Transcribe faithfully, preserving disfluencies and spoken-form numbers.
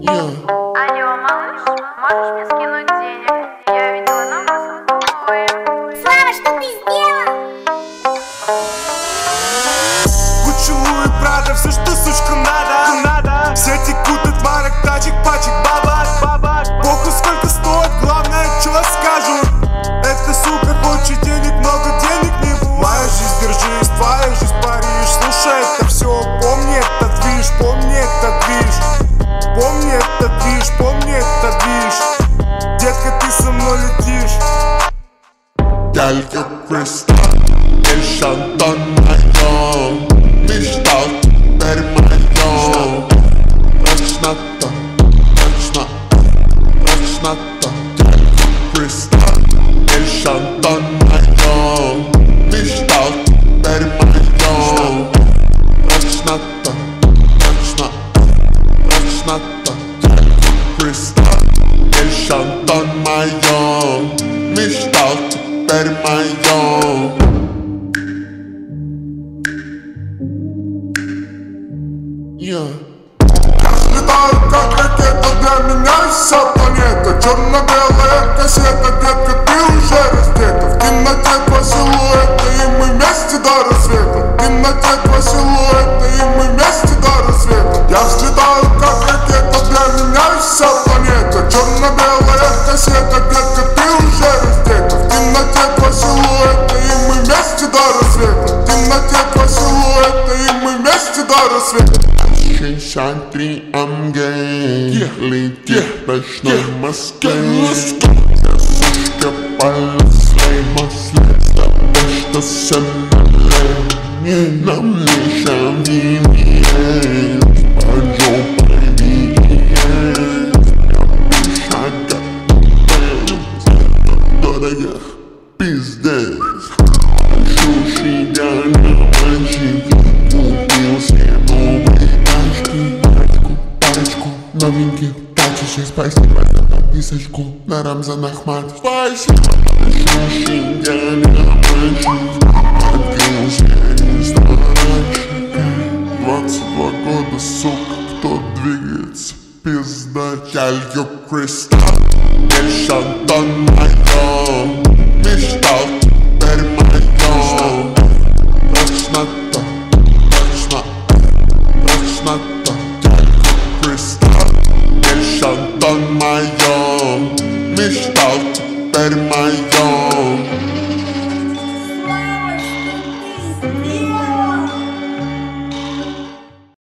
Алло, малыш, можешь мне скинуть денег? Я видела номер с отбоем. Слава, что ты сделал? Гуччи, Луи, Прада, все, что сучка надо, надо. Все текут от марок, тачек, пачек, бабак, бабак. Похуй сколько стоит, главное, что скажут. Эта сука хочет денег, много денег не бывает. Моя жизнь, держись, твоя жизнь, Париж. Слушай, это все, помни этот движ, помни этот движ. Помни этот движ, помни этот движ. Детка, ты со мной летишь. Галька Кристал, Эль Шантон моё. Мечта теперь моё. Точно то, точно, точно то. Галька Кристал, Эль Шантон моё. Мечта теперь моё. Точно то, точно, точно то. Галька Кристал, Эль Шантон моё. Мечта теперь моё. Yeah. Я взлетаю как ракета, для меня вся планета. Черно-белая кассета, детка, ты уже раздета. В темноте два силуэта, и мы вместе до рассвета. В темноте два силуэта, и мы вместе до рассвета. Я взлетаю как ракета, для меня вся планета. Черно-белая кассета, детка, ты уже раздета. В темноте два силуэта, и мы вместе до рассвета. В темноте два силуэта, и мы вместе до рассвета. шестьдесят три эм джи летит в ночной Москве. Сушка полослей масле, с тобой что все налей. Нам лишь объявить, под жопой виет. Я шага дорогих пиздец. Шуши я на мальчике, купил себе новые тачки. Парочку, парочку новеньких тачек. Спасибо за подписочку на Рамзан Ахмат. Спасибо. Шуши я на мальчике, купил себе ресторанчик. Двадцать два года, сука, кто двигается? Пизда. Галька Кристал, Эль Шантон моё. Мечта теперь моё.